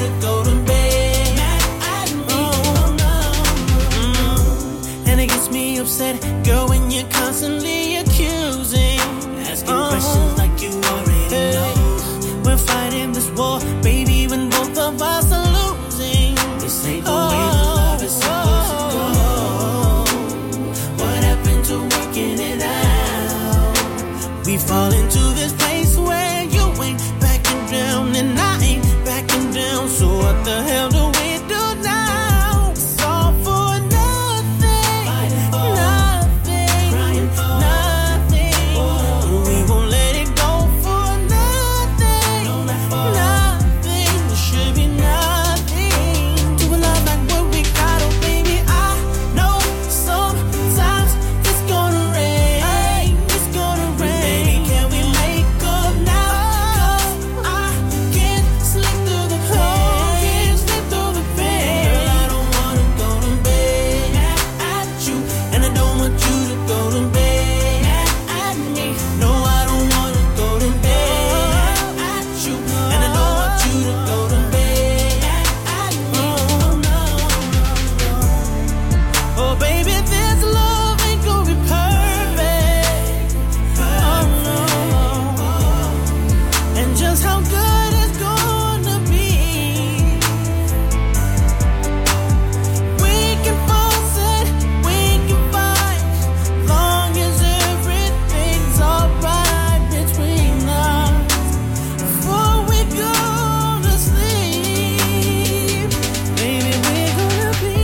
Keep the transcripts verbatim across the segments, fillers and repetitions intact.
to go to bed. I know, mm. And it gets me upset, girl, when you're constantly accusing, asking uh-huh. questions like you already hey. know. We're fighting this war, baby, when both of us are losing. This ain't the oh, way the love is supposed to go. What happened to working it out? We fall into this place where you ain't backing down and I ain't backing down. So what the hell do we do now? It's all for nothing, for nothing, crying for nothing. Oh. We won't let it go for nothing, no, not for nothing. There should be nothing to a love like what we got. Oh baby, I know sometimes it's gonna rain, it's gonna rain. Baby, can we make up now? 'Cause I can't slip through the pain, can't slip through the pain. Girl, I don't wanna go to bed at you, and I don't want you to go to bed at me. No, I don't wanna go to bed at you, and I don't want you to go to bed at me. Oh, no, no, no. Oh, baby, this love ain't gonna be perfect. Oh, no. And just how good it's gonna be. We can force it, we can fight, long as everything's alright between us. Before we go to sleep, baby, we're gonna be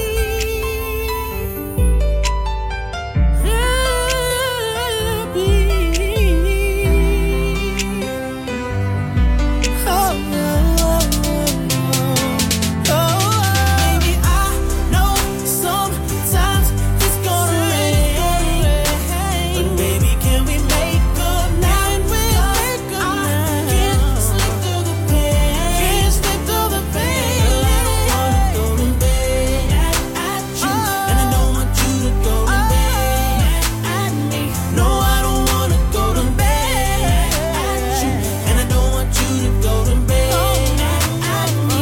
happy. Oh, oh, oh, oh. Baby, I know sometimes it's gonna rain, but baby, can we make up now? We'll make up now. Can't slip through the pain, can't slip through the pain. I don't wanna go to bed at you, and I don't want you to go to bed at me. No, I don't wanna go to bed at you, and I don't want you to go to bed at me.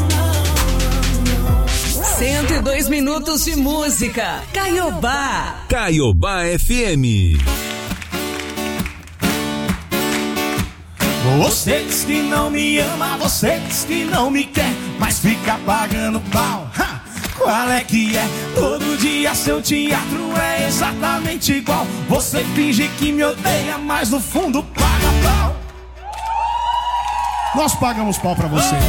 cento e dois minutos de música. Caiobá. Caiobá F M. Você diz que não me ama, você diz que não me quer, mas fica pagando pau. Ha! Qual é que é? Todo dia seu teatro é exatamente igual. Você finge que me odeia, mas no fundo paga pau. Nós pagamos pau pra você.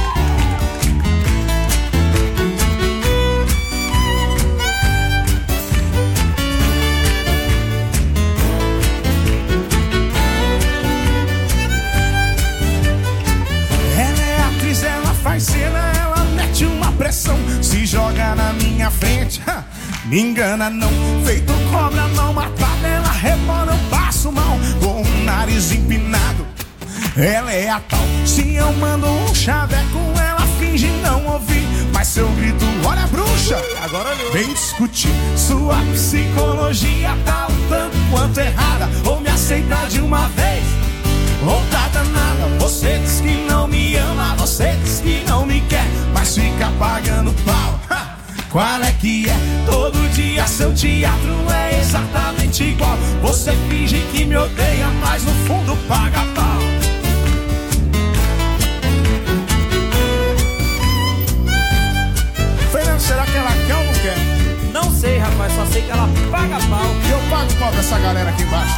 Ela é atriz, ela faz cena, ela mete uma pressão, se joga na minha frente, ha, me engana não. Feito cobra não matada, ela rebola, eu passo mal, com o nariz empinado. Ela é a tal, se eu mando um chaveco, ela finge não ouvir, mas se eu grito, olha a bruxa, agora eu vem discutir. Sua psicologia tá um tanto quanto errada, ou me aceita de uma vez, ou tá danada. Você diz que não me ama, você diz que não me quer, mas fica pagando pau. Ha! Qual é que é? Todo dia seu teatro é exatamente igual. Você finge que me odeia, mas no fundo paga pau. Fernando, será que ela quer ou não quer? Não sei, rapaz, só sei que ela paga pau. E eu pago pau pra essa galera aqui embaixo.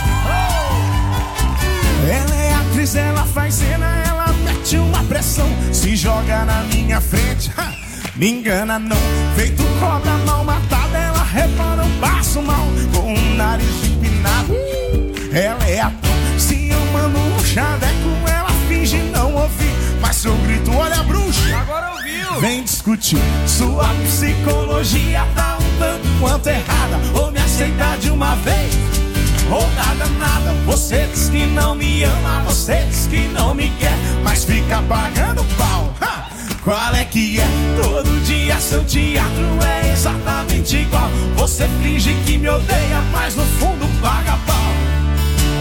Ela é atriz, ela faz cena, ela mete uma pressão, se joga na minha frente, ha, me engana não. Feito cobra mal matada, ela repara um passo mal, com o nariz empinado. Ela é a tom, se eu mando um chaveco, ela finge não ouvir, mas se eu grito, olha a bruxa, agora ouviu. Vem discutir. Sua psicologia tá um tanto quanto errada, ou me aceita de uma vez, ou nada, nada. Você diz que não me ama, você diz que não me quer, mas fica pagando pau. Ha! Qual é que é? Todo dia seu teatro é exatamente igual. Você finge que me odeia, mas no fundo paga pau.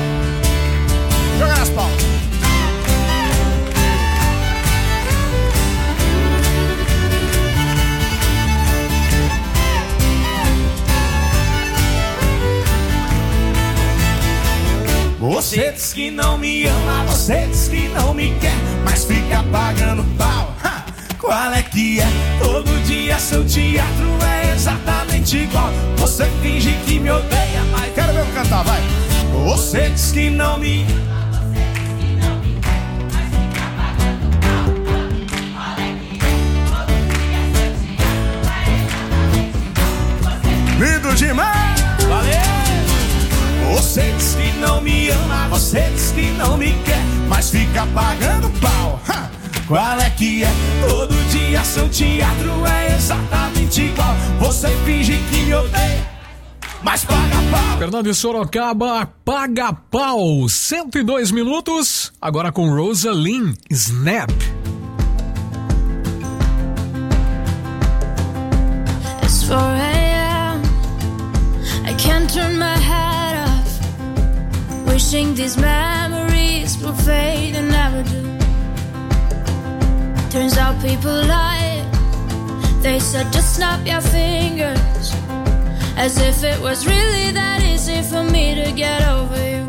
Joga nas palmas. que não me ama, você diz que não me quer, mas fica pagando pau. Ha! Qual é que é? Todo dia seu teatro é exatamente igual. Você finge que me odeia, mas Quero ver eu cantar, vai. você diz que não me ama. Lindo demais! Valeu! Você diz que não me ama, você diz que não me quer, mas fica pagando pau. Ha! Qual é que é? Todo dia seu teatro é exatamente igual. Você finge que me odeia, mas paga pau. Fernando de Sorocaba, paga pau. cento e dois minutos, agora com Rosaline, Snap. It's four a.m. I can't turn my head off, wishing these memories will fade and never do. Turns out people lie. They said just snap your fingers, as if it was really that easy for me to get over you.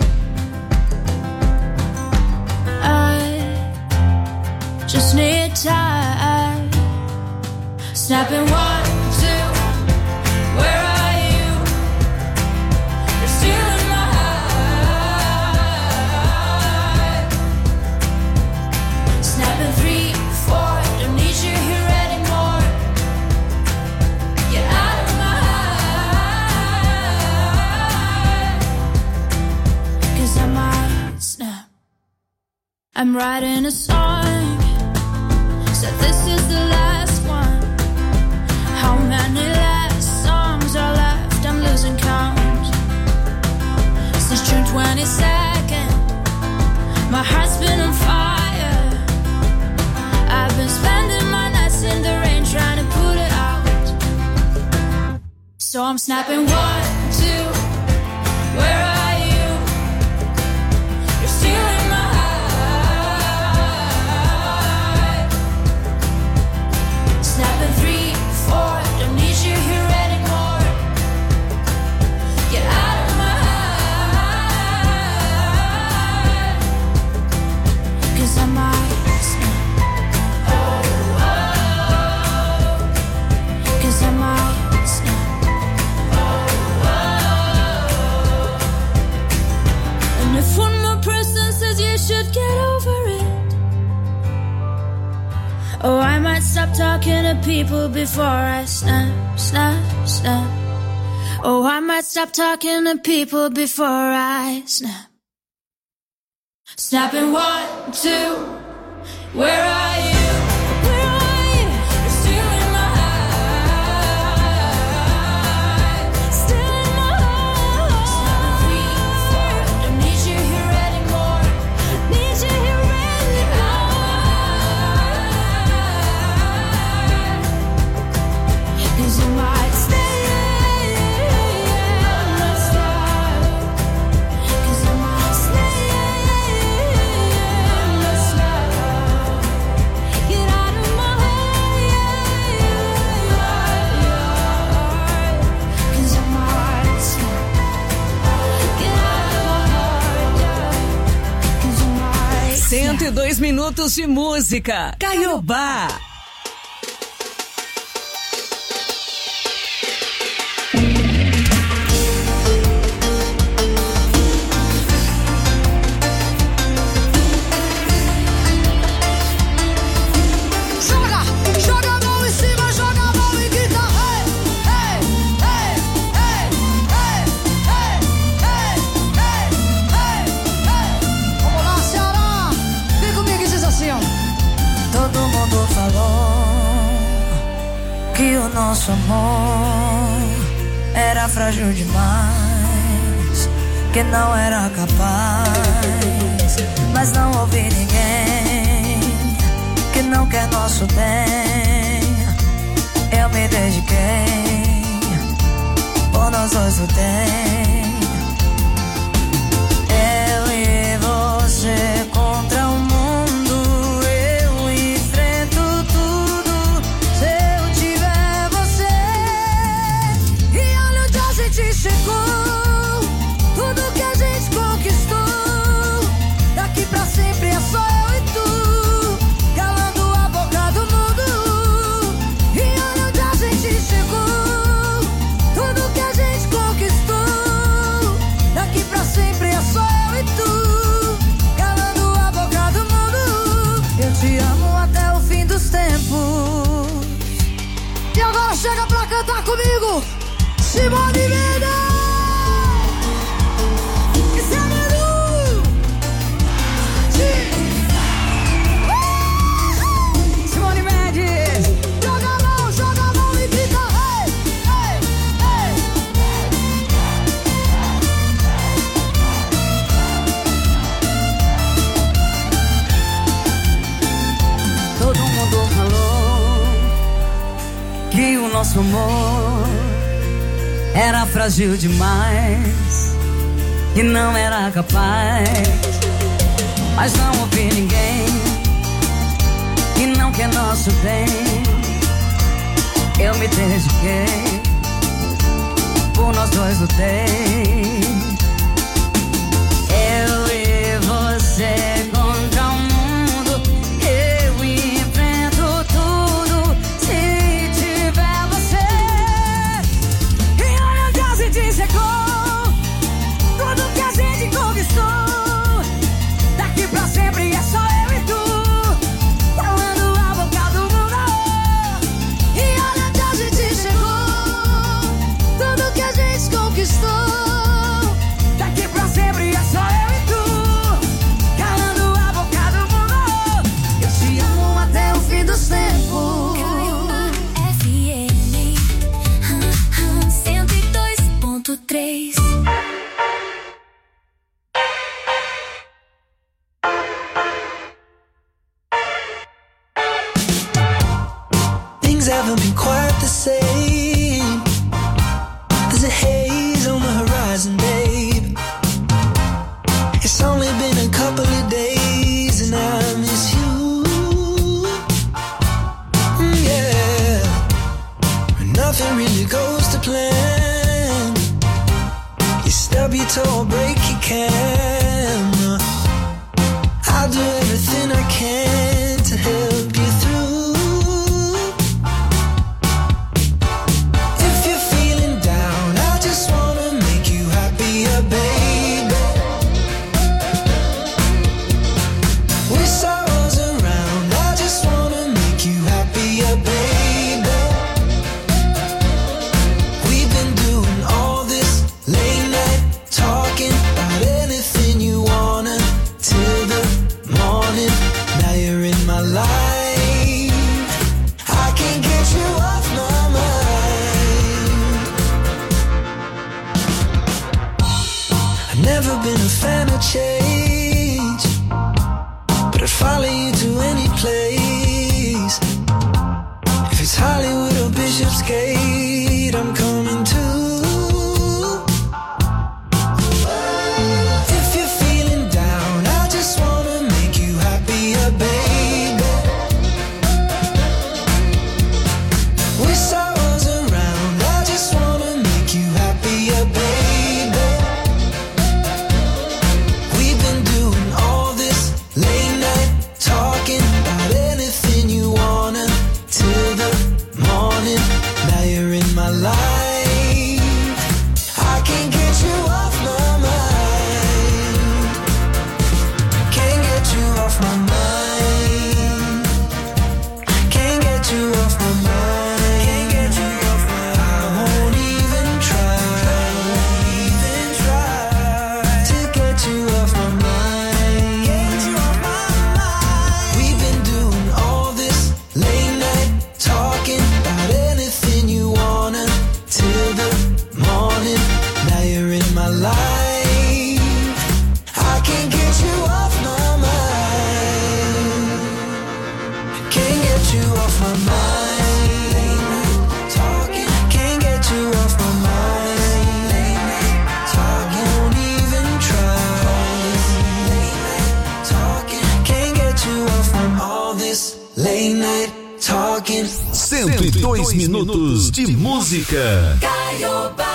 I just need time. Snapping one, two, where are you? You're still in my heart. Snapping three, four, don't need you here anymore. Get out of my heart. Cause I might snap. I'm writing a song, said this is the last one. How many last songs are left? I'm losing count. Since June twenty-second, my heart's been on fire. I've been spending my nights in the rain trying to put it out. So I'm snapping one, two, where are you? You're still in my heart. Snapping three, four, don't need you here anymore. Get out of my heart. Cause I might snap. Oh, oh. Cause I might snap. Oh, oh. And if one more person says you should get over it, oh, I might stop talking to people before I snap, snap, snap. Oh, I might stop talking to people before I snap. Snapping one, two, where are you? Where are you? You're still in my heart. Still in my heart. Snapping three, four, don't need you here anymore. Need you here anymore. Cause you might stay in my style. Cause I might stay in my style. Get out of my heart. Cause I might stay. Get out of my heart. Cause I might stay. cento e dois minutos de música. Caiobá. Joga, joga a mão em cima, joga a mão e grita. Ei, ei, ei, ei, ei, ei, ei, ei, ei. Vamos lá, Ceará. Vem comigo e diz assim, ó. Todo mundo falou que o nosso amor era frágil demais, que não era capaz, mas não ouvi ninguém que não quer nosso bem. Eu me dediquei, por nós dois lutei. Eu e você contra o mundo, eu enfrento tudo se eu tiver você. E olha onde a gente chegou, tudo que a gente conquistou. cantar comigo? Simone Mendes! Isso é Manu! Simone Mendes! Joga a mão, joga a mão e grita: ei, ei, ei! Todo mundo falou que o nosso amor era frágil demais, que não era capaz. Mas não ouvi ninguém que não quer nosso bem. Eu me dediquei, por nós dois lutei. Eu e você contra o mundo. Eu enfrento tudo se tiver você. E olha onde a gente chegou, tudo que a gente conquistou. Daqui pra sempre é só eu e tu, falando a boca do mundo. E olha onde a gente chegou, tudo que a gente conquistou. Daqui pra sempre é só eu e tu, calando a boca do mundo. Eu te amo até o fim dos tempos. F M cento e dois ponto três. Things haven't been quite the same. There's a haze on the horizon, babe. It's only been a couple of days and I miss you. Mm, yeah. When nothing really goes to plan, you stub your toe or break your can. I'll do everything I can to help you through. If you're feeling down, I just wanna make you happier, baby. With sorrows around, I just wanna make you happier, baby. We've been doing all this late night talking about anything you wanna till the morning. Now you're in my life. I can't get you off my mind. I've never been a fan of change, but I'd follow you to any place. If it's Hollywood or Bishopsgate, I'm coming too. If you're feeling down, I just wanna make you happier, baby. With sorrows around, I just wanna make you happier, baby. We've been doing all this late night talking about anything you wanna till the morning. Now you're in my life. I can't get you off my mind. Can't get you off my mind. Can't get you off my mind. Can't get you off my mind. I won't even try. Even try to get you off my mind. Get you off my mind. We've been doing all this late night talking about anything you wanna till the morning. Now you're in my life. I can't get you off my mind. Can't get you off my mind. Late night talking. Can't get you off my mind. Late night talking. Won't even try. Late night talking. Can't get you off from all this late night talking. cento e dois minutos de música. Caiobá.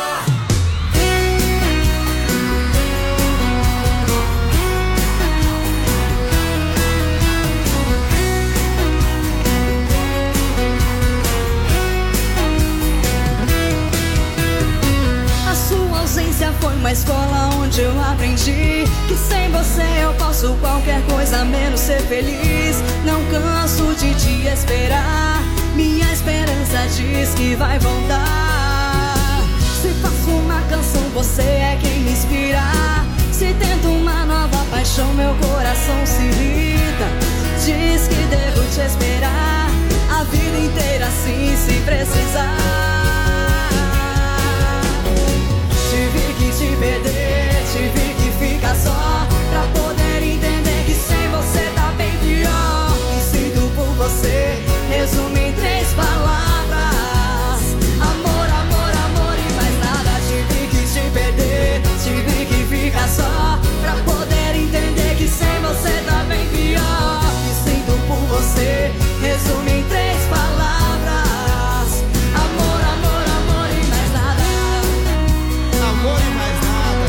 A sua ausência foi uma escola onde eu aprendi que sem você eu posso qualquer coisa menos ser feliz. Não canso de te esperar, minha esperança nada diz que vai voltar. Se faço uma canção, você é quem me inspira. Se tento uma nova paixão, meu coração se irrita. Diz que devo te esperar a vida inteira, assim, se precisar. Tive que te perder, tive que ficar só, pra poder entender que sem você tá bem pior. E sinto por você, resumo em três palavras: amor, amor, amor e mais nada. Tive que te perder, tive que ficar só, pra poder entender que sem você tá bem pior. E sinto por você, resumo em três palavras: amor, amor, amor e mais nada. Amor e mais nada.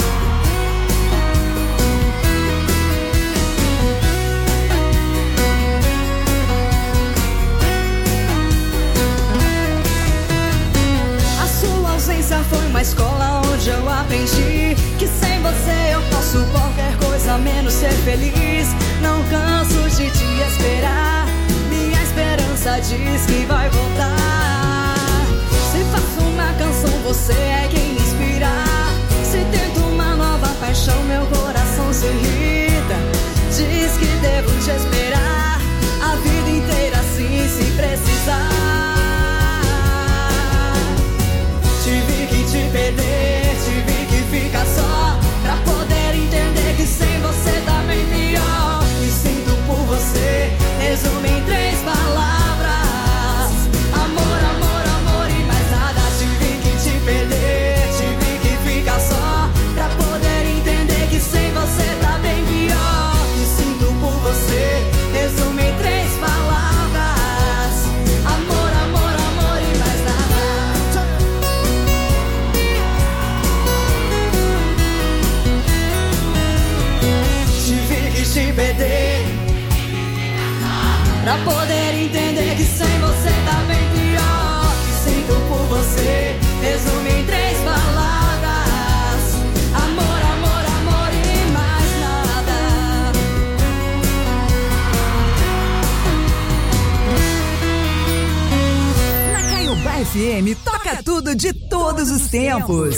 A sua ausência foi uma escola onde eu aprendi que sem você eu posso qualquer coisa menos ser feliz. Não canso de te esperar, minha esperança diz que vai voltar. Se faço uma canção, você é quem me inspira. Se tento uma nova paixão, meu coração se irrita. Diz que devo te esperar a vida inteira, assim, se precisar. Tive que te perder, tive que ficar só, pra poder entender que sem você tá bem pior. E sinto por você, resumo em três palavras: amor, amor, amor e mais nada. Tive que te perder, tive que ficar só, pra poder entender que sem você tá bem pior. E sinto por você, resumo em três palavras: amor, amor, amor e mais nada. Tive que te perder, pra poder entender que sem você tá bem pior. Que sinto por você, resumo em três palavras: amor, amor, amor e mais nada. Na Caiobá F M, toca tudo de todos os tempos.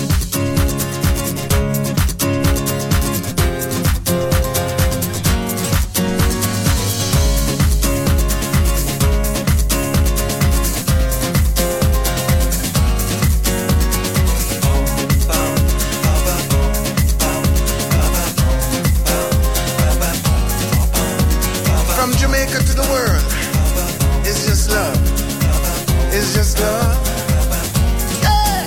From Jamaica to the world, it's just love. It's just love. Yeah.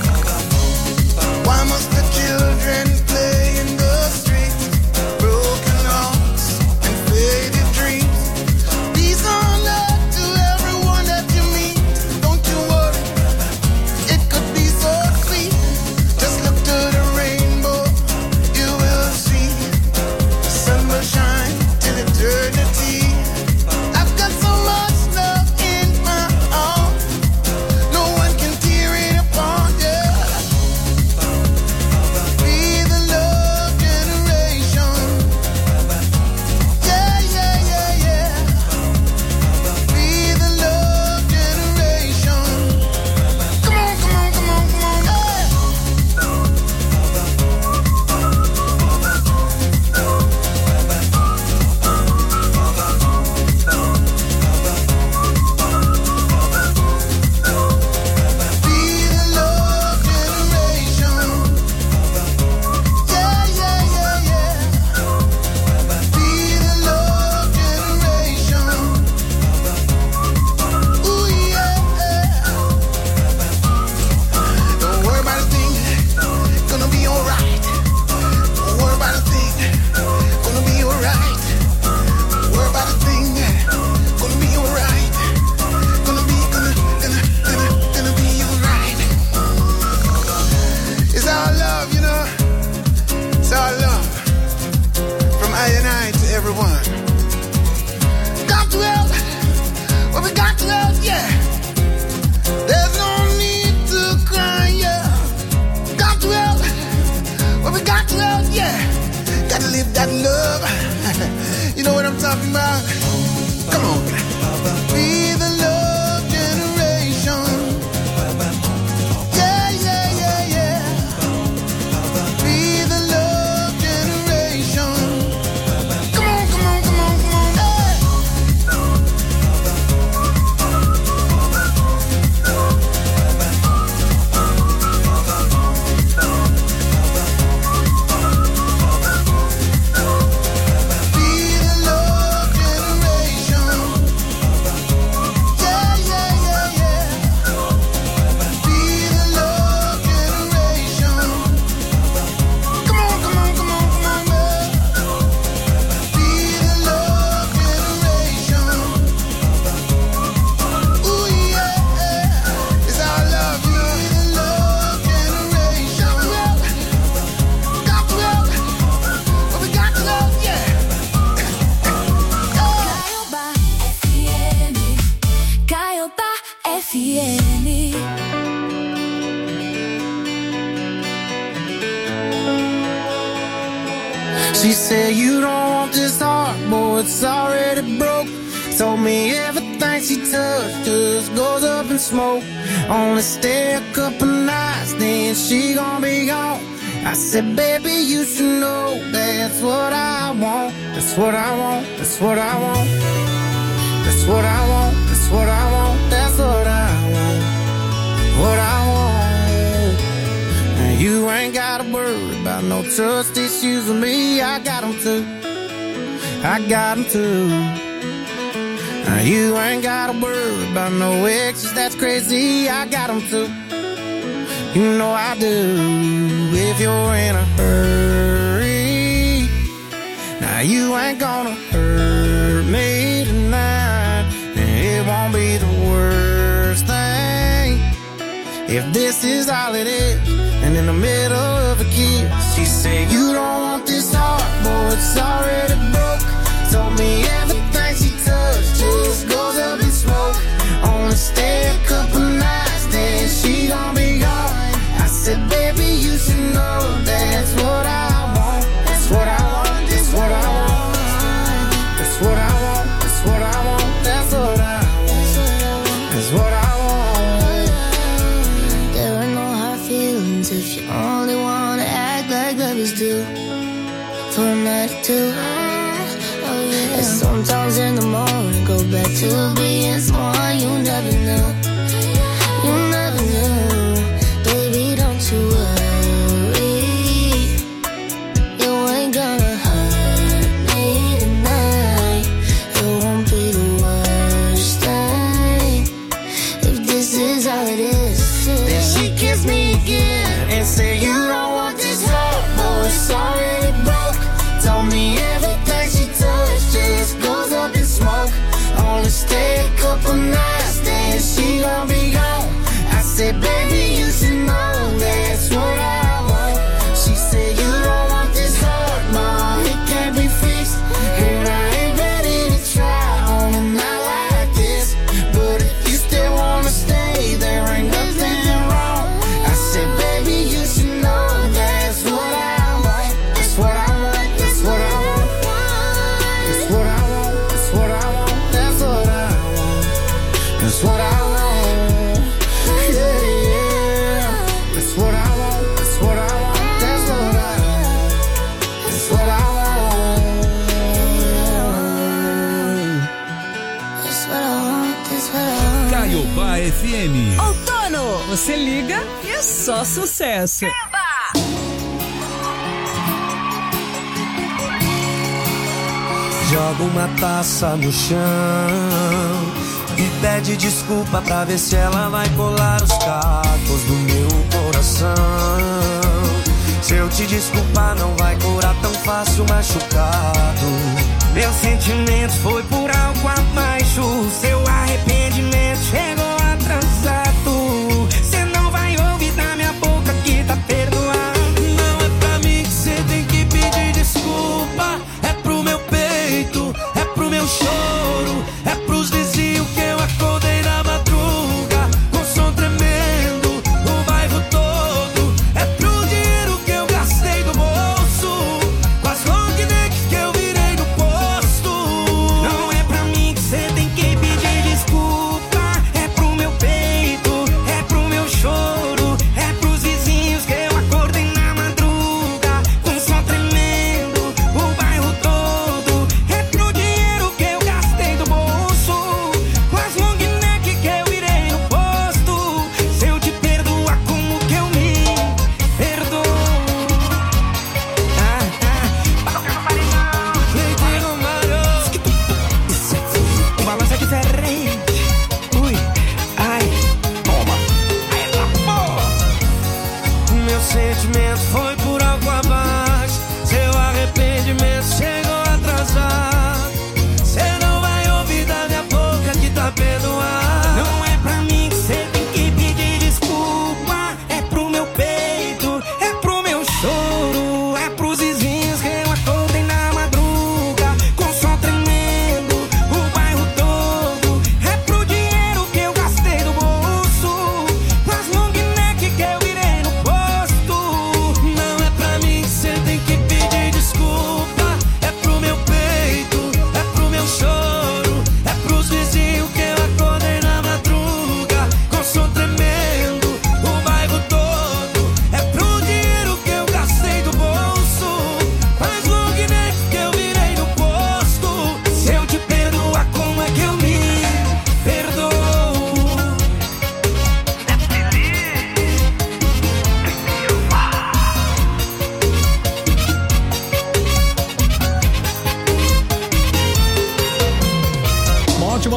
Why must the children play in the streets? Broken hearts and faded dreams. Peace on earth to everyone that you meet. Don't you worry, it could be so sweet. Just look to the rainbow, you will see. The sun will shine till eternity. I've got so much love in my heart, no one can tear it apart, yeah. Be the love generation. Yeah, yeah, yeah, yeah. Be the love generation. Come on, come on, come on, come on, yeah. Be the love generation. Yeah, yeah, yeah, yeah. Be the love generation. Ooh, yeah. Don't worry about a thing, gonna be alright. Don't worry about a thing, gonna be alright. Don't worry about a thing, gonna be alright. Gonna be, gonna, gonna, gonna, gonna be alright. It's our love, you know. It's our love. From I and I to everyone. Got to help. Well, we got to help, yeah. There's no need to cry, yeah. Got to help. Well, we got to help, yeah. Gotta live that love. You know what I'm talking about? Come on. Be the love generation. F M. She said you don't want this heart, boy, it's already broke. Told me everything she touched just goes up in smoke. Only stay a couple nights, then she gon' be gone. I said, baby, you should know that's what I want. That's what I want, that's what I want. That's what I want, that's what I want. That's what I want, what I want. And you ain't gotta worry about no trust issues with me. I got them too, I got them too. Now you ain't gotta worry about no exes, that's crazy. I got them too, you know I do. If you're in a hurry, now you ain't gonna hurt me tonight. And it won't be the worst thing if this is all it is. And in the middle of a kiss, she said, you don't want this heart, boy, it's already broke. Told me everything she touched just goes up in smoke. Only stay a couple nights, then she gon' be gone. I said, baby, you should know that's what I want. That's what I want, that's what I want. That's what I want, that's what I want. That's what I want, that's what I want. There are no hard feelings if you only wanna act like lovers do. For a night or two. Oh yeah. And sometimes in the morning go back to being someone you never knew. You never knew. Baby, don't you worry. You ain't gonna hurt me tonight. It won't be the worst thing if this is all it is. Then she kissed me again and said, you don't want this heart, boy, it's already broke. Told me everything she touched just goes up in smoke. Only stay a couple nights, then she gon' be gone. I said, baby, you should know that's what I want. She said, you don't want this heart, ma, it can't be fixed. And I ain't ready to try on a night like this. But if you still wanna stay, there ain't nothing wrong. I said, baby, you should know that's what I want. That's what I want, that's what I want. That's what I want, that's what I want. That's what I want, that's what I want. Yeah, yeah. That's what I want, that's what I want. That's what I want, that's what I want. That's what I want, that's what I want. Caiobá F M. Outono, você liga e é só sucesso. Joga uma taça no chão e pede desculpa pra ver se ela vai colar os cacos do meu coração. Se eu te desculpar não vai curar tão fácil machucado. Meu sentimento foi por algo abaixo. Seu arrependimento chegou atrasado. Cê não vai ouvir da minha boca que tá perdoado. Não é pra mim que cê tem que pedir desculpa. É pro meu peito, é pro meu choro, é pros vizinhos que eu acordei na madruga com som tremendo, o bairro todo. É pro dinheiro que eu gastei do bolso, com as long necks que eu virei no posto. Não é pra mim que cê tem que pedir desculpa. É pro meu peito, é pro meu choro, é pros vizinhos que eu acordei na madruga com som tremendo, o bairro todo. É pro dinheiro que eu gastei do bolso, com as long neck que eu virei no posto. Se eu te perdoar, como que eu me perdoo? Ah, ah, toca no paredão, leite no marão. Isso é frio, o balanço é diferente. Ui, ai, toma. Ai, tá bom. Meu sentimento foi por algo abaixo. Seu arrependimento chegou atrasado. Cê não vai ouvir da minha boca que tá perdoado. Não é pra mim que cê tem que pedir desculpa. É pro meu peito, é pro meu choro, é pros vizinhos que eu acordei na madruga com som tremendo, o bairro todo. É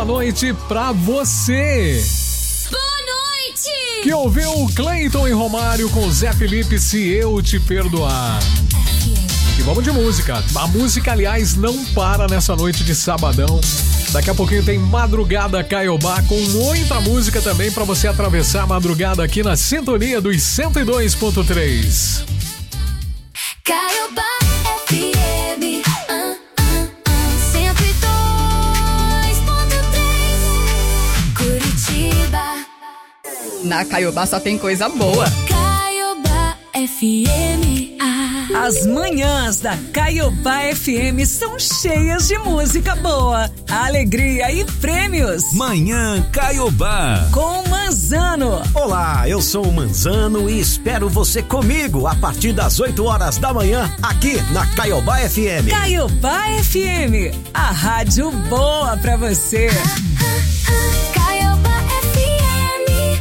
boa noite pra você. Boa noite! Que ouviu o Cleiton e Romário com Zé Felipe, Se Eu Te Perdoar. E vamos de música. A música, aliás, não para nessa noite de sabadão. Daqui a pouquinho tem Madrugada Caiobá com muita música também pra você atravessar a madrugada aqui na sintonia dos cento e dois ponto três. Caiobá F M, uh, uh, uh, cento e dois ponto três, Curitiba. Na Caiobá só tem coisa boa. Caiobá F M. As manhãs da Caiobá F M são cheias de música boa, alegria e prêmios. Manhã Caiobá com Manzano. Olá, eu sou o Manzano e espero você comigo a partir das oito horas da manhã aqui na Caiobá F M. Caiobá F M, a rádio boa pra você. Caiobá F M.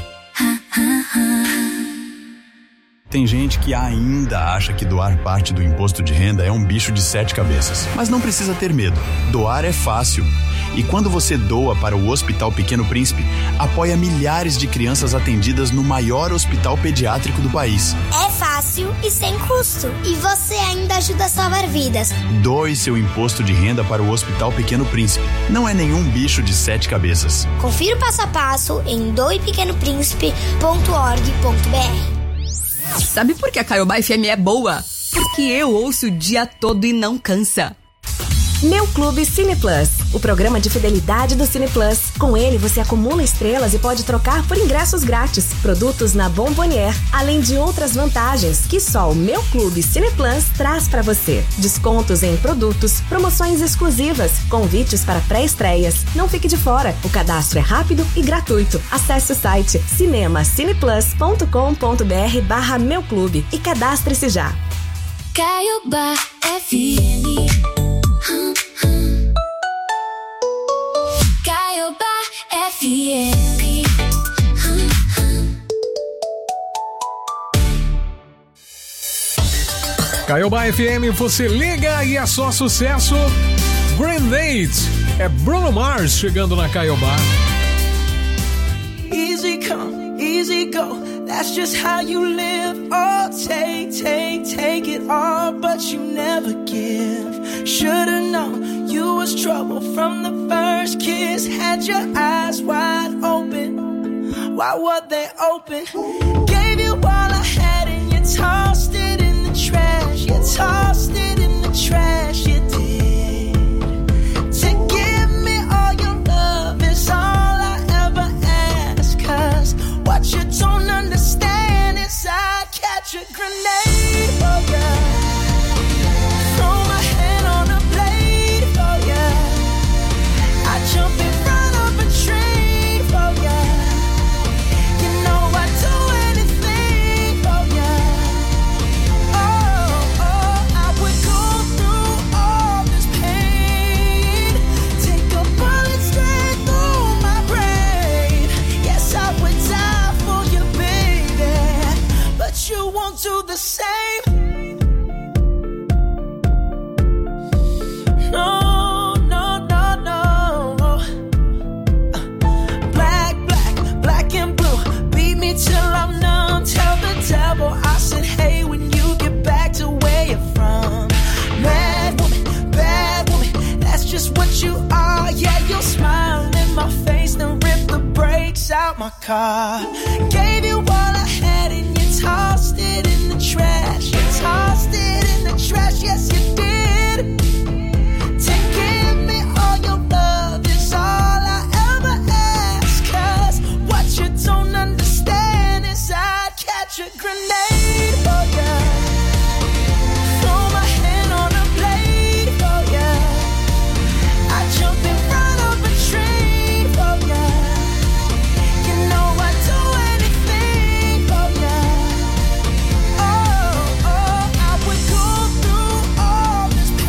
Tem gente que ainda acha que doar parte do imposto de renda é um bicho de sete cabeças. Mas não precisa ter medo. Doar é fácil. E quando você doa para o Hospital Pequeno Príncipe, apoia milhares de crianças atendidas no maior hospital pediátrico do país. É fácil e sem custo. E você ainda ajuda a salvar vidas. Doe seu imposto de renda para o Hospital Pequeno Príncipe. Não é nenhum bicho de sete cabeças. Confira o passo a passo em doe pequeno príncipe ponto org ponto b r. Sabe por que a Caiobá F M é boa? Porque eu ouço o dia todo e não cansa. Meu Clube Cine Plus, o programa de fidelidade do Cine Plus. Com ele você acumula estrelas e pode trocar por ingressos grátis, produtos na Bombonier, além de outras vantagens que só o Meu Clube Cine Plus traz para você. Descontos em produtos, promoções exclusivas, convites para pré-estreias. Não fique de fora, o cadastro é rápido e gratuito. Acesse o site cinemacineplus ponto com ponto b r barra Meu Clube e cadastre-se já. Caiobá F M. Caiobá F M. Caiobá F M, você liga e é só sucesso. Green Date, é Bruno Mars chegando na Caiobá. Easy come, easy go, that's just how you live. Oh, take, take, take it all, but you never give. Should've known you was trouble from the first kiss. Had your eyes wide open, why were they open? Gave you all I had and you tossed it in the trash. You tossed it in the trash, you did. To give me all your love is all I ever ask. Cause what you don't understand is I'd catch a grenade for ya. Throw my hand on a blade for ya. I jump in front of a train for ya. You know I'd do anything for ya. Oh, oh, I would go through all this pain. Take a bullet straight through my brain. Yes, I would die for you, baby, but you won't do the same. No, no, no, no. Uh, black, black, black and blue. Beat me till I'm numb. Tell the devil I said, hey, when you get back to where you're from. Mad woman, bad woman, that's just what you are. Yeah, you'll smile in my face, then rip the brakes out my car. Gave you all I had and you tossed it in the trash. You tossed it in the trash, yes you did. To give me all your love is all I ever ask. Cause what you don't understand is I'd catch a grenade for ya. Throw my hand on a blade for ya. I jump in front of a train for ya. You know I'd do anything for ya. Oh, oh, I would go through all this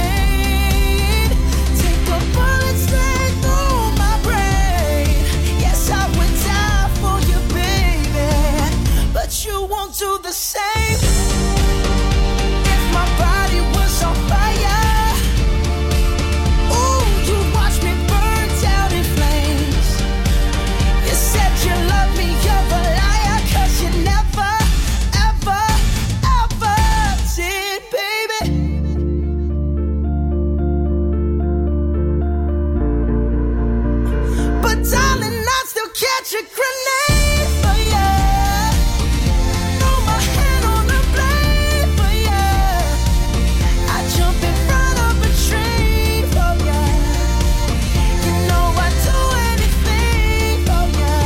electric grenade for ya. Throw my hand on the blade for ya. I jump in front of a train for ya. You know I'd do anything for ya.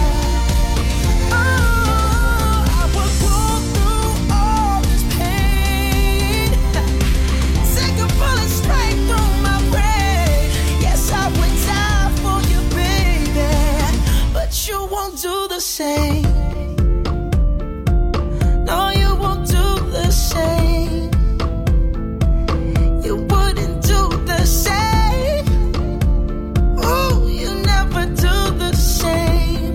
Oh, I would walk through all this pain. Take a bullet straight through my brain. Yes, I would die for you, baby, but you won't do the same. No, you won't do the same. You wouldn't do the same. Oh, you never do the same.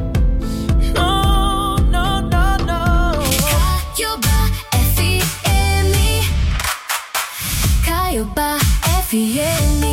No, no, no, no. Caiobá F M. Caiobá F M.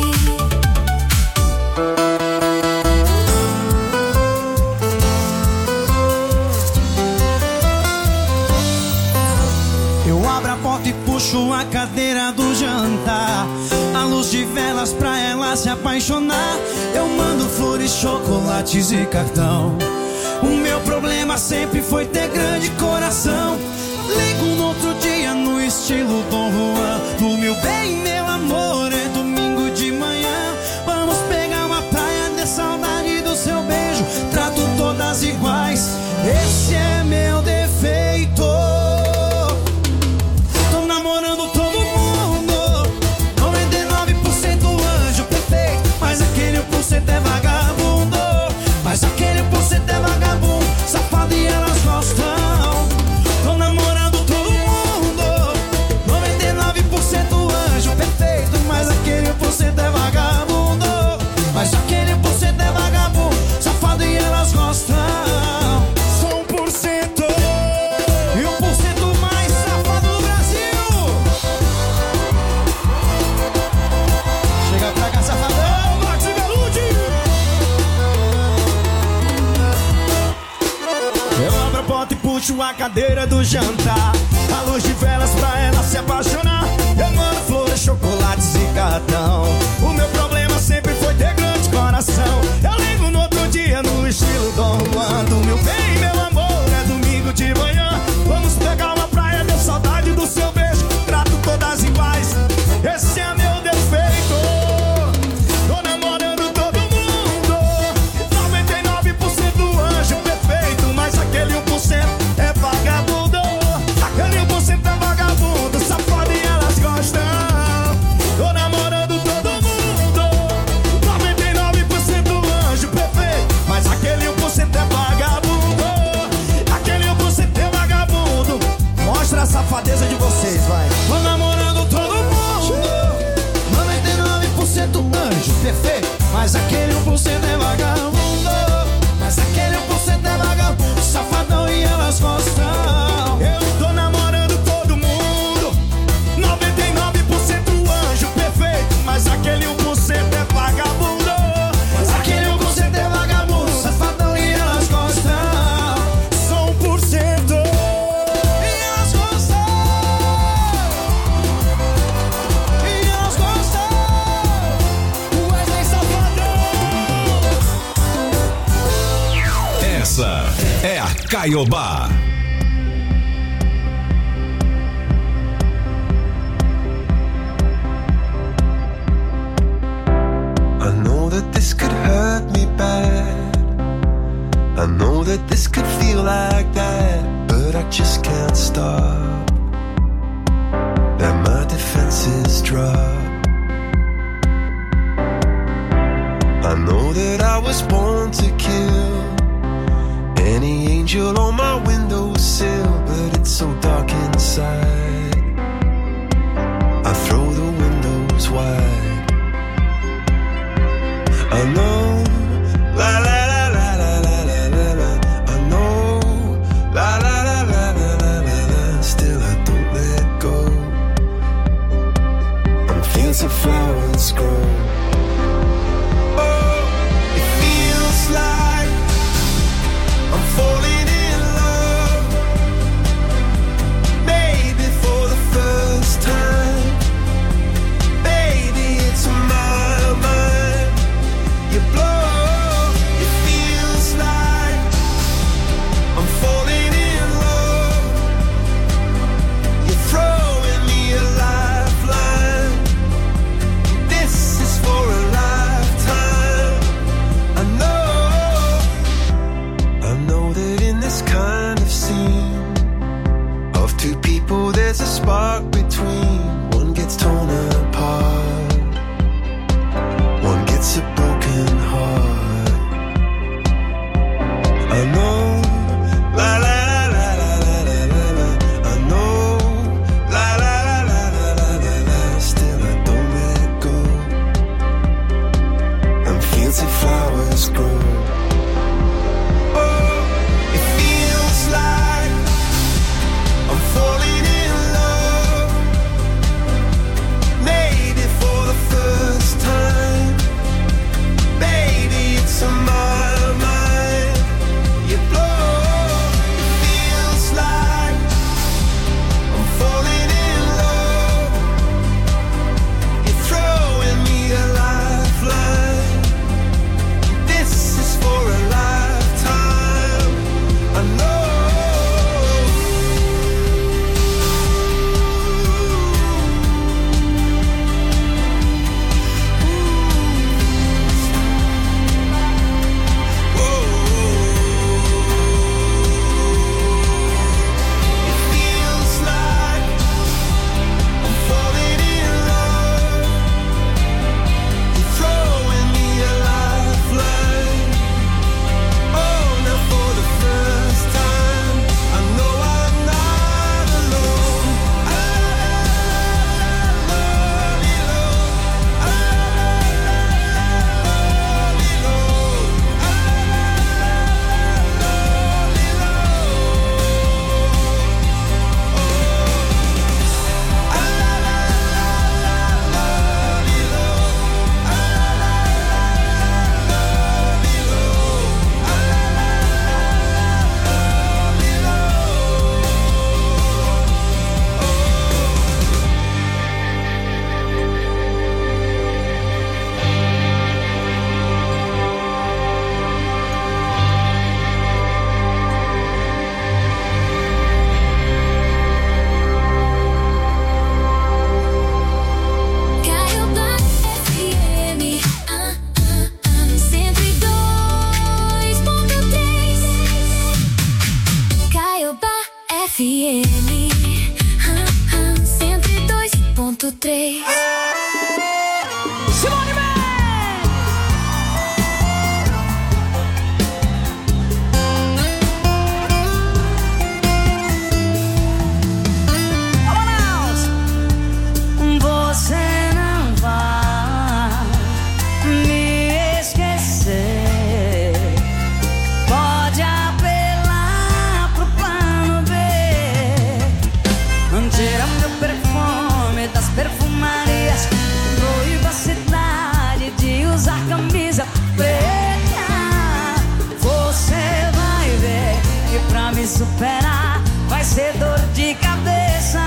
Eu abro a porta e puxo a cadeira do jantar. A luz de velas pra ela se apaixonar. Eu mando flores, chocolates e cartão. O meu problema sempre foi ter grande coração. Ligo no outro dia no estilo Dom Juan. Do meu bem, meu amor, é domingo de manhã. Vamos pegar uma praia, de saudade do seu beijo. Trato todas iguais, esse é meu defeito. Tô namorando todo mundo, noventa e nove por cento anjo perfeito. Mas aquele um por cento é vagabundo. Mas aquele um por cento é vagabundo, safado e elas gostam. Tô namorando todo mundo, noventa e nove por cento anjo perfeito. Mas aquele um por cento é vagabundo. Mas aquele um por cento é vagabundo, safado e elas gostam. Sou um por cento e um por cento mais safado do Brasil. Chega pra cá, safadão, Max e Belucci. Eu abro a porta e puxo a cadeira do jantar. A luz de velas pra ela se apaixonar. Eu mando flores, chocolates e cartão. O meu problema sempre foi ter grande coração. Eu ligo no outro dia no estilo Dom Juan. Do meu bem, meu amor, é domingo de manhã. Vamos pegar uma praia, deu saudade do seu beijo. Trato todas iguais, esse é meu defeito. Tô namorando todo mundo, noventa e nove por cento anjo perfeito. Mas aquele um por cento é vagabundo. Aquele um por cento é vagabundo, safado e elas gostam. Tô namorando todo mundo, noventa e nove por cento anjo perfeito. Mas aquele um por cento é vagabundo. Aquele um por cento é vagabundo. Mostra a safadeza de vocês, vai. Tô namorando todo mundo, noventa e nove por cento anjo perfeito. Mas aquele um por cento é vagabundo. Mas aquele um por cento é vagabundo, safadão e elas gostam. Eu tô namorando todo mundo, noventa e nove por cento anjo perfeito. Mas aquele um por cento é vagabundo. Mas aquele um por cento é vagabundo, safadão e elas gostam. Sou um por cento e elas gostam. E elas gostam. O Wesley Safadão. Essa é a Caiobá. I know that this could hurt me bad. I know that this could feel like that, but I just can't stop. That my defenses drop. I know that I was born to kill any angel on my windowsill, but it's so dark inside. I throw the windows wide. I know, la la la la la la la la la. I know, la la la la la la la la. Still I don't let go. On fields of flowers grow. Oh, it feels like I'm falling in F M cento e dois ponto três. Simone Man! Você não vai me esquecer. Pode apelar pro plano B. Tira meu perfume das perfumarias. Proíba a cidade de usar camisa preta. Você vai ver que pra me superar vai ser dor de cabeça.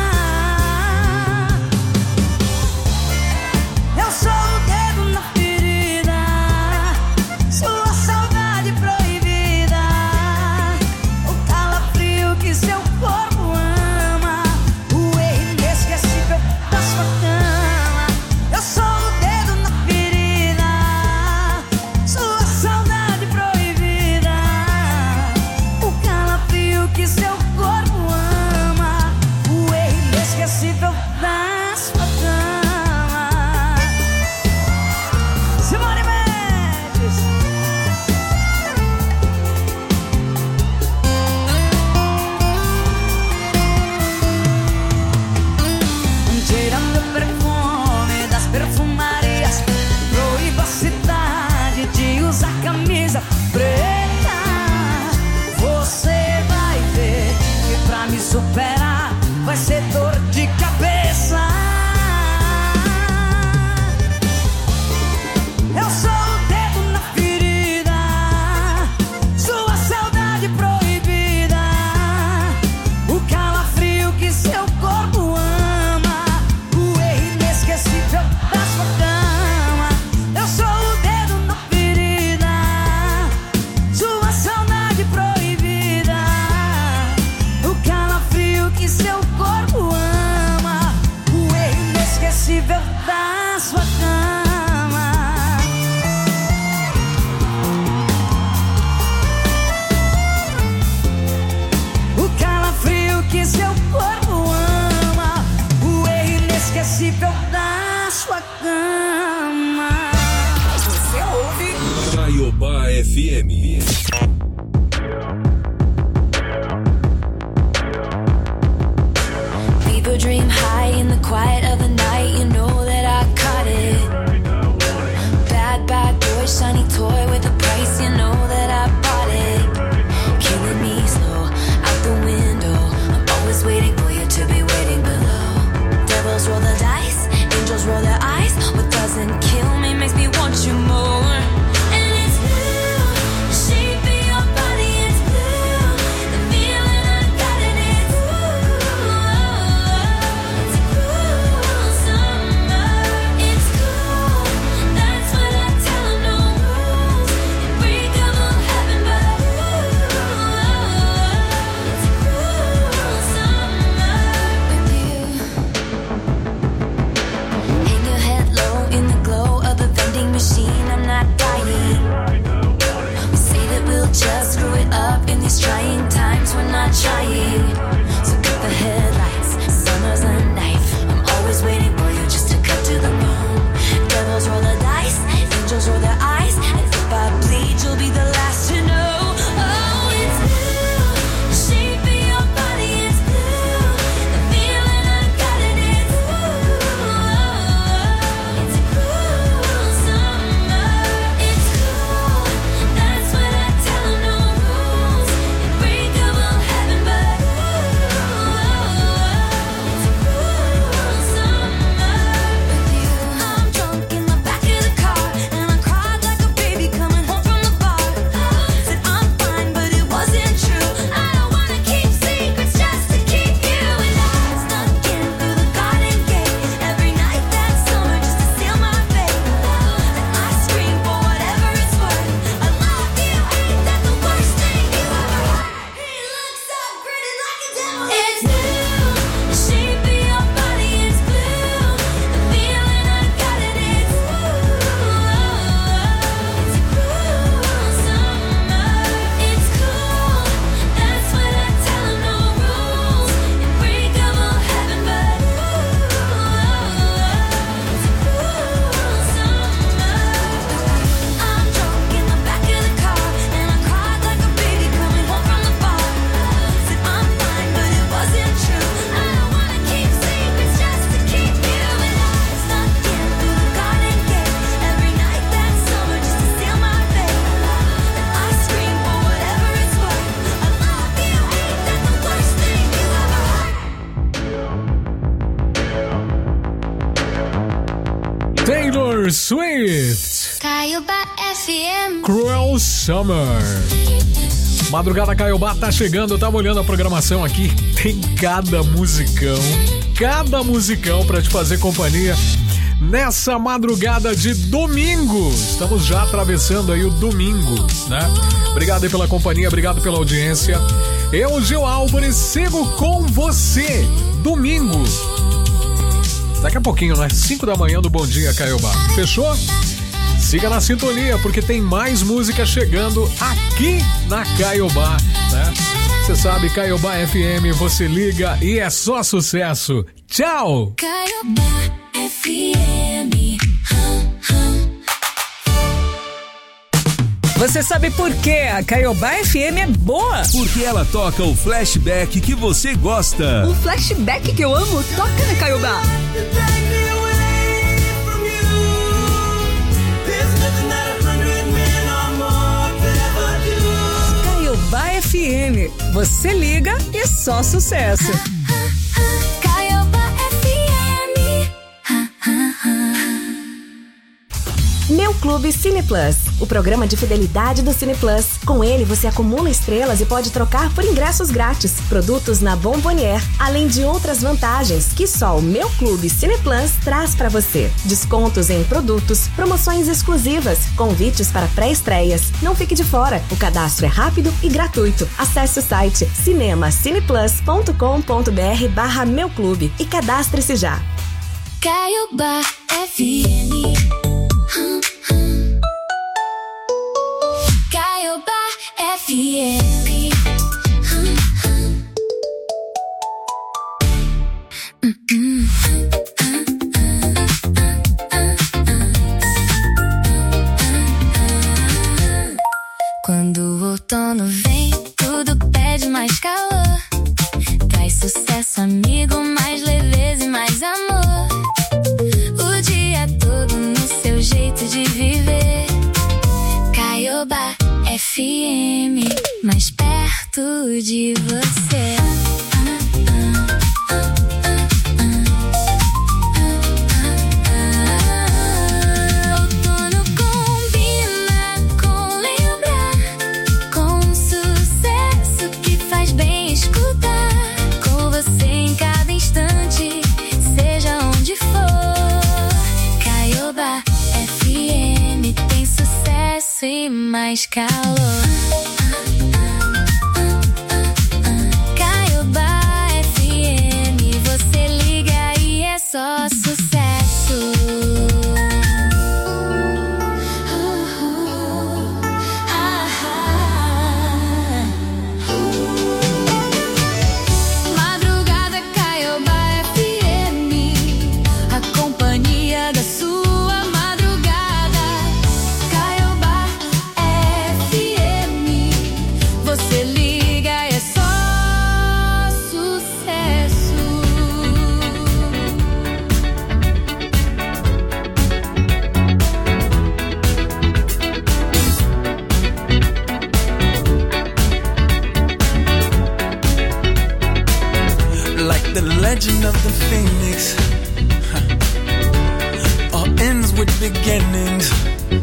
Eu sou o dedo na ferida, sua saudade proibida, o calafrio que seu corpo ama, o erro inesquecível da sua cama. Eu sou o dedo na ferida, sua saudade proibida, o calafrio que seu corpo ama, o erro inesquecível da sua cama. Simone Mendes. Tirando o perfume das perfumarias, proíba a cidade de usar camisa preta. Você vai ver que pra me superar vai ser dor de cabeça. Eu sou o dedo na ferida, sua saudade proibida, o calafrio que seu corpo ama, o erro inesquecível da sua cama. Eu sou o dedo na ferida, sua saudade proibida, o calafrio que seu corpo ama, o erro inesquecível da sua cama. O calafrio que seu corpo ama, o erro inesquecível da sua cama. Você ouve? Caiobá F M. People dream high in the quiet of the night. You know that I caught it. Bad, bad boy, shiny toy with a price. You know that I bought it. Killing me slow, out the window. I'm always waiting for you to be waiting below. Devils roll the dice, angels roll their eyes. What doesn't kill me makes me want you more. And it's blue, the shape of your body is blue. The feeling I got in it, it's a cruel summer. It's cool, that's what I tell 'em, no rules. Unbreakable heaven, but it's a cruel summer with you. Hang your head low in the glow of the vending machine. I'm not dying. We say that we'll just screw it up in these trying times. We're not trying. So cut the headlights. Summer's a knife. I'm always waiting for you just to cut to the bone. Devils roll the dice. Angels roll their eyes. And if I bleed, you'll be the last to know. Oh, it's blue. The shape of your body is blue. The feeling I got in it, it's a cruel summer. It's cool, that's what I tell 'em, no rules. Unbreakable heaven, but Taylor Swift. Caiobá F M. Cruel Summer. Madrugada Caiobá tá chegando, eu tava olhando a programação aqui, tem cada musicão, cada musicão pra te fazer companhia nessa madrugada de domingo. Estamos já atravessando aí o domingo, né? Obrigado aí pela companhia, obrigado pela audiência. Eu, Gil Álvares, sigo com você, domingo. Daqui a pouquinho, né? cinco da manhã do Bom Dia Caiobá. Fechou? Siga na sintonia, porque tem mais música chegando aqui na Caiobá, né? Você sabe, Caiobá F M, você liga e é só sucesso. Tchau! Caiobá F M. Você sabe por que a Caiobá F M é boa? Porque ela toca o flashback que você gosta. O flashback que eu amo toca na Caiobá. Caiobá F M, você liga e só sucesso. Caiobá F M. Meu Clube Cine Plus, o programa de fidelidade do Cine Plus. Com ele você acumula estrelas e pode trocar por ingressos grátis, produtos na Bombonier, além de outras vantagens que só o Meu Clube Cine Plus traz para você. Descontos em produtos, promoções exclusivas, convites para pré-estreias. Não fique de fora, o cadastro é rápido e gratuito. Acesse o site cinemacineplus.com.br barra Meu Clube e cadastre-se já. Caiobá F M. Caiobá F M. Quando o outono vem, tudo pede mais calor. Traz sucesso, amigo, mais leveza e mais amor. O dia todo no seu jeito de viver. Caiobá F M, mais perto de você. Outono combina com lembrar, com um sucesso que faz bem escutar. Com você em cada instante, seja onde for. Caiobá F M tem sucesso e mais calor. Caiobá F M, você liga e é só sucesso. Madrugada Caiobá F M, a companhia da sua madrugada. Caiobá F M, você liga e é só sucesso. Like the legend of the phoenix, huh. All ends with beginnings.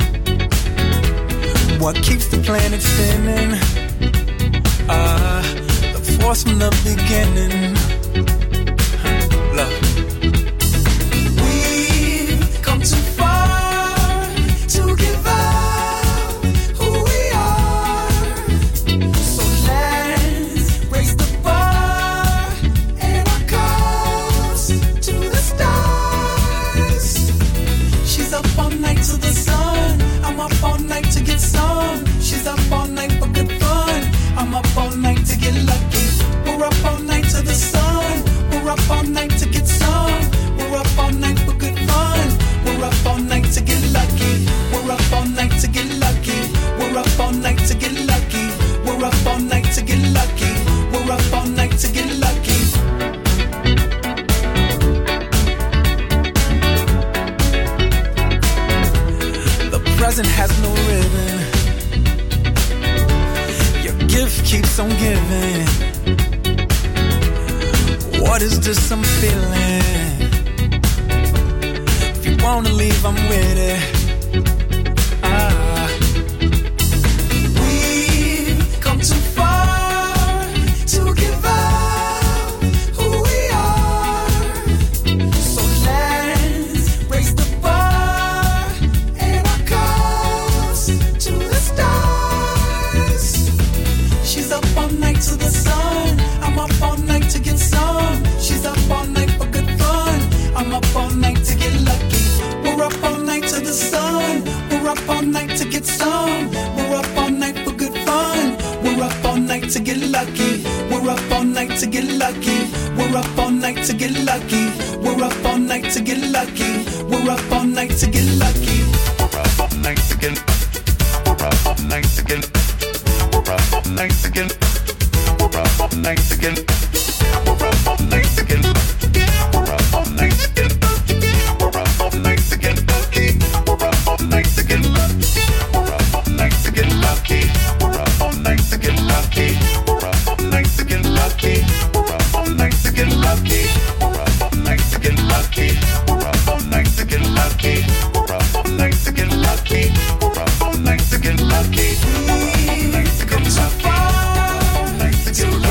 What keeps the planet spinning? Ah, the force from the beginning. Huh. Love. We've come too far to give up who we are. So let's raise the bar and our cups to the stars. She's up all night to the sun. I'm up all night to get some. She's up all night for good fun. I'm up all night to get lucky. We're up all night to the sun. We're up all night to get some. We're up all night for good fun. We're up all night to get lucky. We're up all night to get lucky. We're up all night to get lucky. We're up all night to get lucky. We're up all night to get lucky. The present has no ribbon. Your gift keeps on giving. What is this I'm feeling? If you wanna leave, I'm with it. Ah. We've come too far to give up who we are. So let's raise the bar and our cups to the stars. She's up all night to the sun. I'm up all night to get some. She's up all night for good fun. I'm up all night to get lucky. We're up all night to the sun. We're up all night to get some. We're up all night for good fun. We're up all night to get lucky. We're up all night to get lucky. We're up all night to get lucky. We're up all night to get lucky. We're up all night to get lucky. We're up all night to get. We're up all night to get. We're up all night to get. We're up all night to get. We're up all night to get. We're up all night to get. We're up all night to get lucky. We're up all night to get lucky. We're up all night to get lucky. We're up all night to get lucky. We're up all night to get lucky. We're up all night to get lucky. We're up all night to get lucky. We're up all night to get lucky. We're up all night to get lucky. We're up all night to get lucky. Come too far to give up.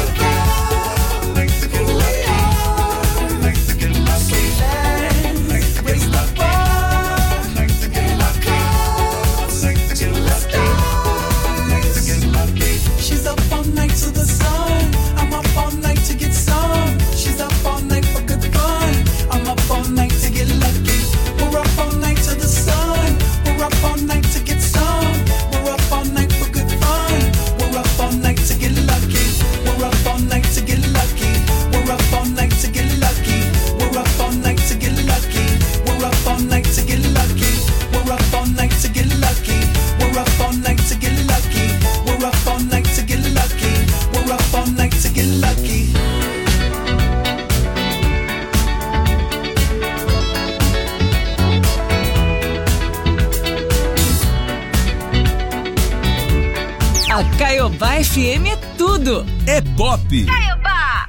A Caiobá F M é tudo. É pop. Caiobá.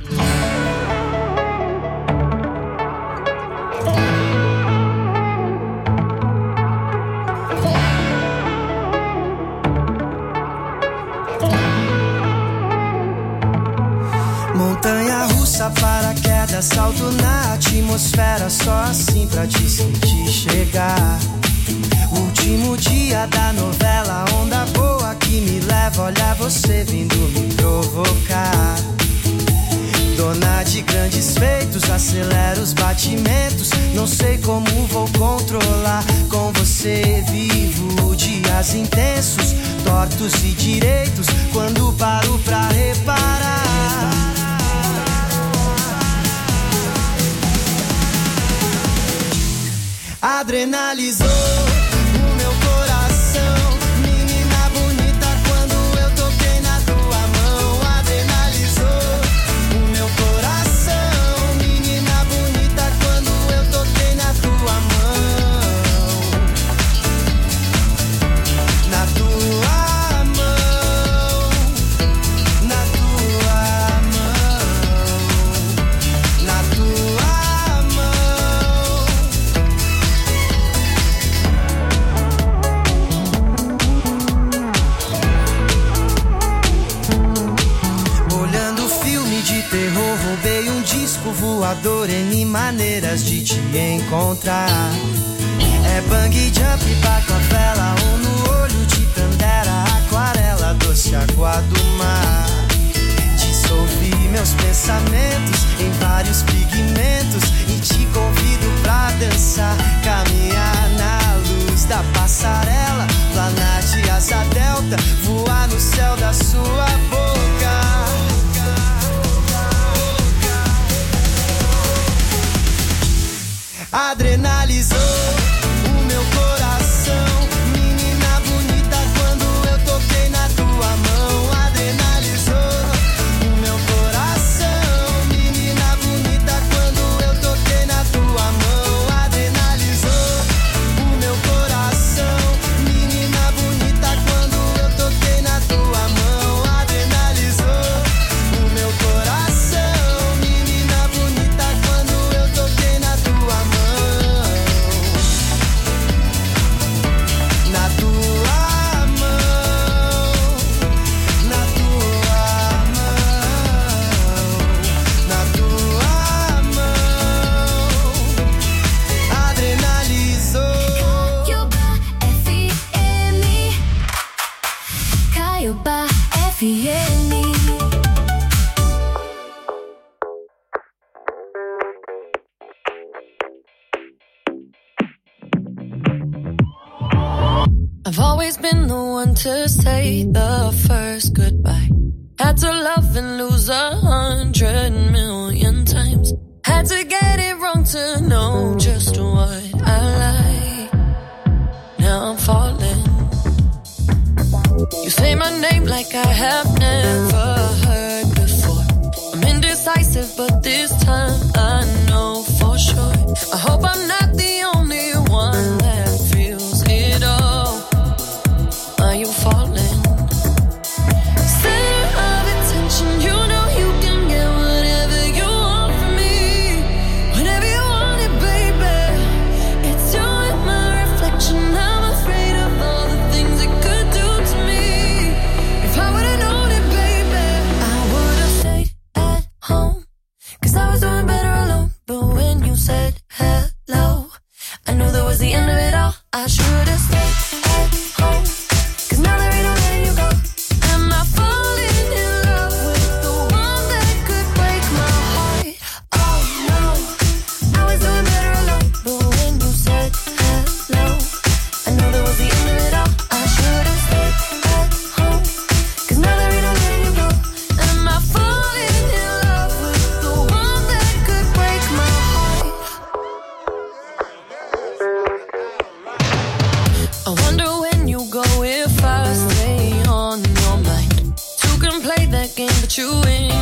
Montanha russa, paraquedas, salto na atmosfera, só assim pra te sentir chegar. Último dia da novela, onda boa que me leva, olha você vindo me provocar. Dona de grandes feitos, acelera os batimentos, não sei como vou controlar. Com você vivo dias intensos, tortos e direitos, quando paro pra reparar. Adrenalizou o meu coração, menina bonita, quando eu toquei na tua mão. Adrenalizou o meu coração, menina bonita, quando eu toquei na tua mão. Na tua mão, na tua mão, na tua terror, roubei um disco voador, N maneiras de te encontrar. É bang jump, baco a vela, um no olho de tandera, aquarela, doce água do mar. Dissolvi meus pensamentos em vários pigmentos e te convido pra dançar, caminhar na luz da passarela, planar de asa delta, voar no céu da sua boca. Adrenalizou o meu coração, menina bonita, quando eu toquei na tua mão. Adrenalizou o meu coração, menina bonita, quando eu toquei na tua mão. Adrenalizou o meu coração, menina bonita, quando eu toquei na tua mão. F M. I've always been the one to say the first goodbye. Had to love and lose a hundred million times. Had to get it wrong to know just what I like. Now I'm falling. You say my name like I have never heard before. I'm indecisive, but this time I know for sure. I hope I'm not the only one that feels it all. Are you falling? Center of attention, you know you can get whatever you want from me. Whenever you want it, baby. It's you and my reflection. I'm afraid of all the things it could do to me. If I would've known it, baby, I would've stayed at home. Cause I was doing better alone. But when you said hello, I knew that was the end of it all. I should've stayed at home. Cause now there ain't no letting you go. Am I falling in love with the one that could break my heart? Oh no, I was doing better alone. But when you said hello, I knew that was the end of it all. I should've stayed at home. Cause now there ain't no letting you go. Am I falling in love with the one that could break my heart? I wonder when you go if I stay on your mind. Two can play that game, but you win.